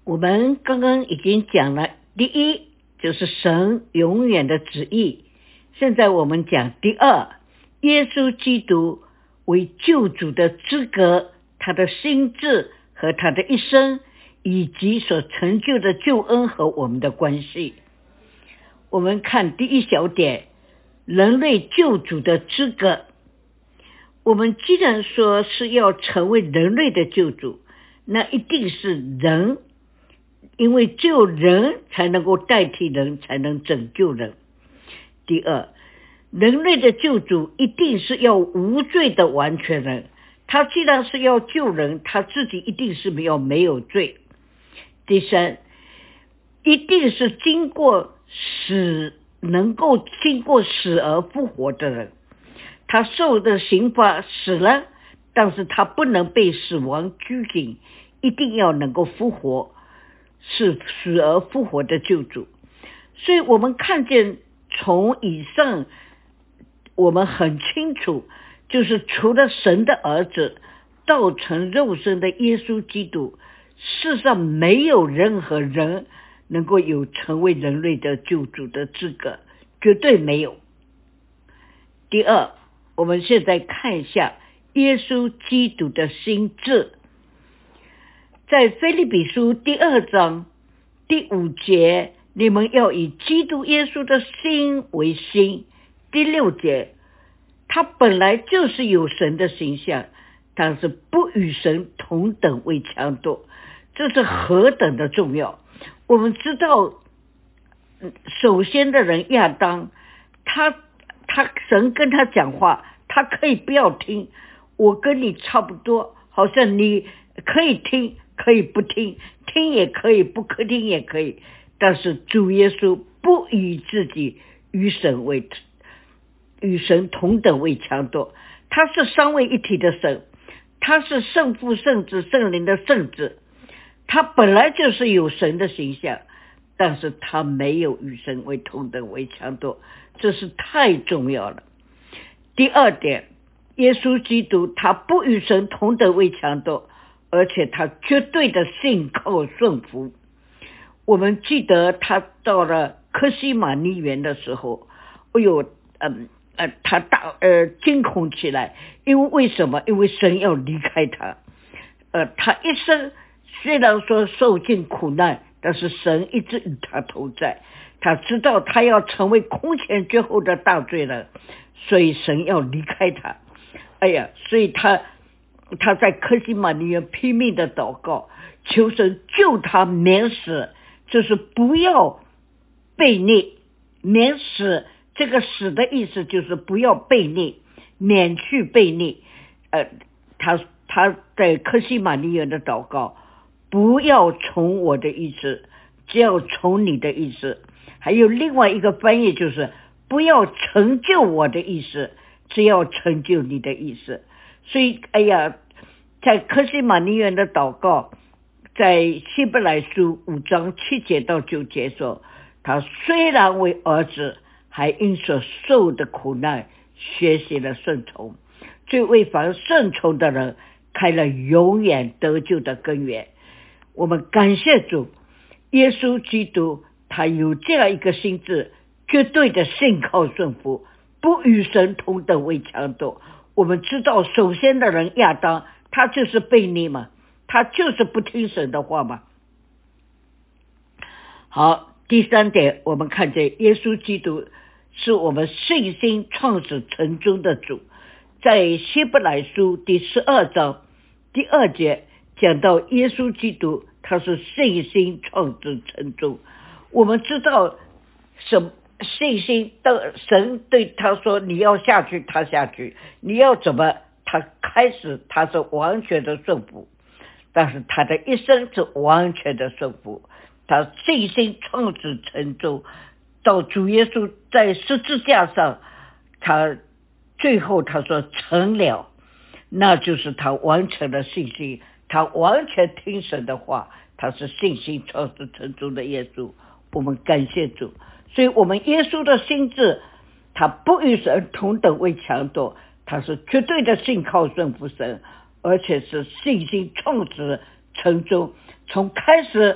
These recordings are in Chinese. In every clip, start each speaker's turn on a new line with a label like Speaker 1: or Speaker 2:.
Speaker 1: 我们刚刚已经讲了，第一就是神永远的旨意。现在我们讲第二，耶稣基督为救主的资格，他的心志和他的一生，以及所成就的救恩和我们的关系。我们看第一小点，人类救主的资格。我们既然说是要成为人类的救主，那一定是人，因为只有人才能够代替人，才能拯救人。第二，人类的救主一定是要无罪的完全人，他既然是要救人，他自己一定是要没有罪。第三，一定是能够经过死而复活的人，他受的刑罚死了，但是他不能被死亡拘禁，一定要能够复活，是死而复活的救主。所以我们看见从以上我们很清楚，就是除了神的儿子道成肉身的耶稣基督，世上没有任何人能够有成为人类的救主的资格，绝对没有。第二，我们现在看一下耶稣基督的心志。在腓立比书第2章第5节，你们要以基督耶稣的心为心。第6节，他本来就是有神的形象，但是不与神同等为强夺，这是何等的重要。我们知道首先的人亚当，他神跟他讲话，他可以不要听，我跟你差不多，好像你可以听可以不听，听也可以不可听也可以，但是主耶稣不以自己与神同等为强夺，他是三位一体的神，他是圣父圣子圣灵的圣子，他本来就是有神的形象，但是他没有与神为同等为强夺，这是太重要了。第二点，耶稣基督他不与神同等为强夺，而且他绝对的信靠顺服。我们记得他到了客西马尼园的时候，他惊恐起来，为什么？因为神要离开他。他一生虽然说受尽苦难，但是神一直与他同在，他知道他要成为空前绝后的大罪人，所以神要离开他。所以他在客西马尼园拼命的祷告，求神救他免死，就是不要悖逆。免死，这个死的意思就是不要悖逆，免去悖逆。他在客西马尼园的祷告，不要从我的意思，只要从你的意思。还有另外一个翻译就是不要成就我的意思，只要成就你的意思。所以在客西马尼园的祷告，在希伯来书5章7节到9节说，他虽然为儿子，还因所受的苦难学习了顺从，最为凡顺从的人开了永远得救的根源。我们感谢主，耶稣基督他有这样一个心志，绝对的信靠顺服，不与神同等为强夺。我们知道首先的人亚当，他就是悖逆嘛，他就是不听神的话嘛。好，第三点，我们看见耶稣基督是我们信心创始成终的主。在希伯来书第12章第2节讲到耶稣基督他是信心创始成终。我们知道信心的神对他说你要下去，他下去，你要怎么，他开始他是完全的顺服，但是他的一生是完全的顺服，他信心创始成终，到主耶稣在十字架上，他最后他说成了，那就是他完成了信心，他完全听神的话，他是信心创始成终的耶稣。我们感谢主，所以我们耶稣的心志，他不与神同等为强夺，他是绝对的信靠顺服神，而且是信心创始成终，从开始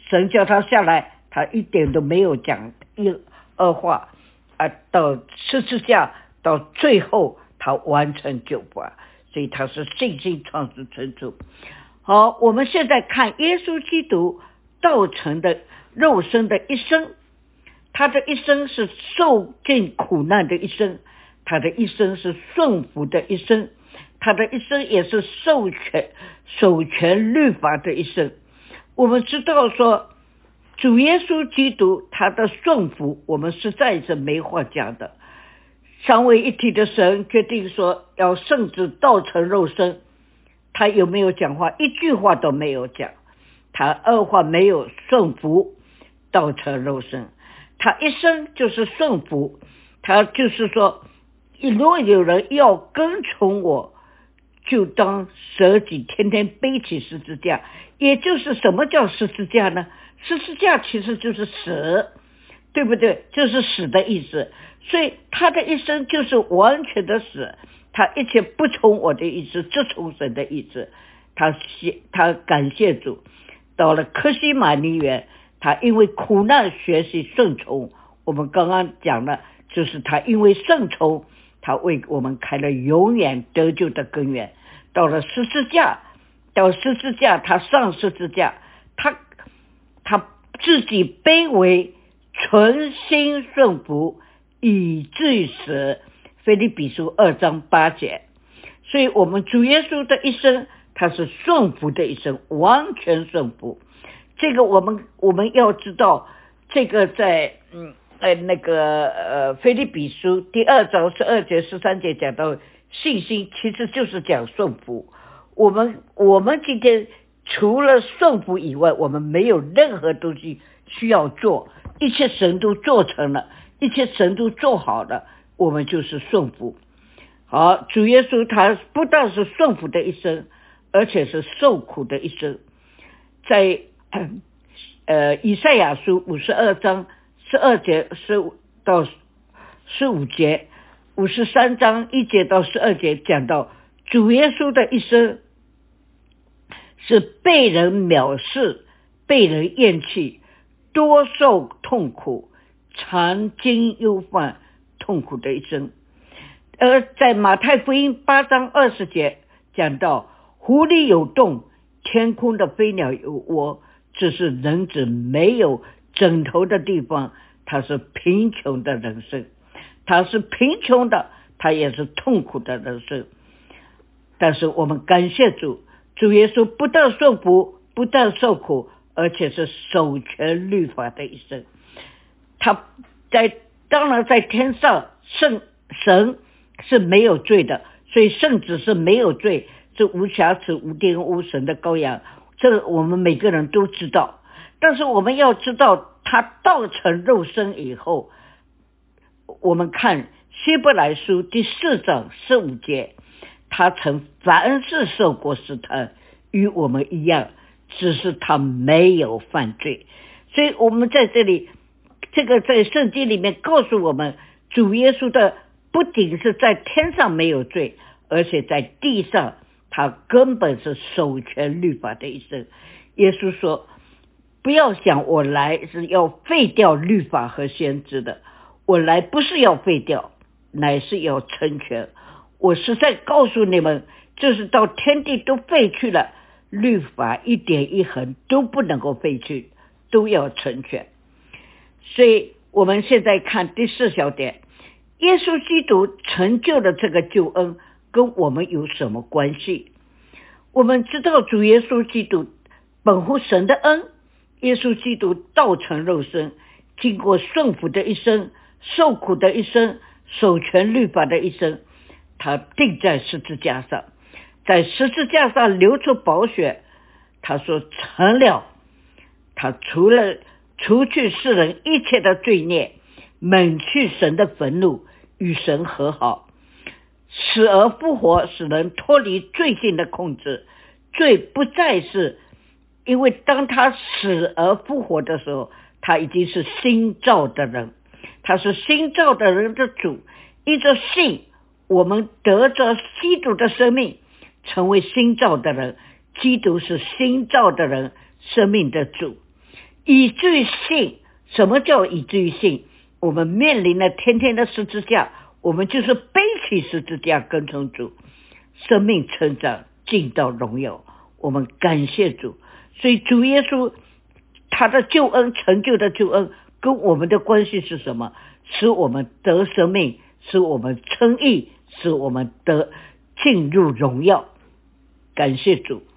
Speaker 1: 神叫他下来，他一点都没有讲二话到十字架到最后他完成救拔，所以他是信心创始成主。好，我们现在看耶稣基督道成的肉身的一生，他的一生是受尽苦难的一生，他的一生是顺服的一生，他的一生也是守全律法的一生。我们知道说主耶稣基督他的顺服，我们实在是没话讲的。三位一体的神决定说要圣子道成肉身，他有没有讲话？一句话都没有讲，他二话没有，顺服道成肉身。他一生就是顺服，他就是说如果有人要跟从我，就当舍己，天天背起十字架。也就是什么叫十字架呢？十字架其实就是死，对不对？就是死的意思。所以他的一生就是完全的死，他一切不从我的意思，只从神的意思。他感谢主，到了客西马尼园，他因为苦难学习顺从。我们刚刚讲了，就是他因为顺从，他为我们开了永远得救的根源。到了十字架，他上十字架，他自己卑微，存心顺服，以至于死。腓立比书2章8节。所以我们主耶稣的一生，他是顺服的一生，完全顺服。这个我们要知道，这个在腓立比书第2章12节13节讲到信心，其实就是讲顺服。我们今天除了顺服以外，我们没有任何东西需要做，一切神都做成了，一切神都做好了，我们就是顺服。好，主耶稣他不但是顺服的一生，而且是受苦的一生。在以赛亚书52章12节15到15节，53章1节到12节讲到主耶稣的一生是被人藐视，被人厌弃，多受痛苦，常经忧患，痛苦的一生。而在马太福音8章20节讲到，湖里有洞，天空的飞鸟有窝，只是人子没有枕头的地方。他是贫穷的人生，他是贫穷的，他也是痛苦的人生。但是我们感谢主，主耶稣不但顺服，不但受苦，而且是守全律法的一生。他当然在天上，神是没有罪的，所以圣子是没有罪，是无瑕疵无玷污神的羔羊，这个我们每个人都知道。但是我们要知道，他道成肉身以后，我们看希伯来书第4章15节，他曾凡事受过试探，与我们一样，只是他没有犯罪。所以我们在这里，这个在圣经里面告诉我们，主耶稣的不仅是在天上没有罪，而且在地上他根本是守全律法的一生。耶稣说，不要想我来是要废掉律法和先知的，我来不是要废掉，乃是要成全。我实在告诉你们，就是到天地都废去了，律法一点一横都不能够废去，都要成全。所以我们现在看第4小点，耶稣基督成就的这个救恩跟我们有什么关系？我们知道主耶稣基督本乎神的恩，耶稣基督道成肉身，经过顺服的一生，受苦的一生，守全律法的一生，他钉在十字架上，在十字架上流出宝血，他说成了。他除去世人一切的罪孽，免去神的愤怒，与神和好，死而复活，使人脱离罪性的控制。罪不再是，因为当他死而复活的时候，他已经是新造的人，他是新造的人的主。依着信，我们得着基督的生命，成为新造的人。基督是新造的人生命的主。 以至于信。什么叫以至于信？我们面临了天天的十字架，我们就是背起十字架跟从主，生命成长进到荣耀。我们感谢主。所以主耶稣他的救恩，成就的救恩跟我们的关系是什么？使我们得生命，使我们称义，使我们得进入荣耀。感谢主。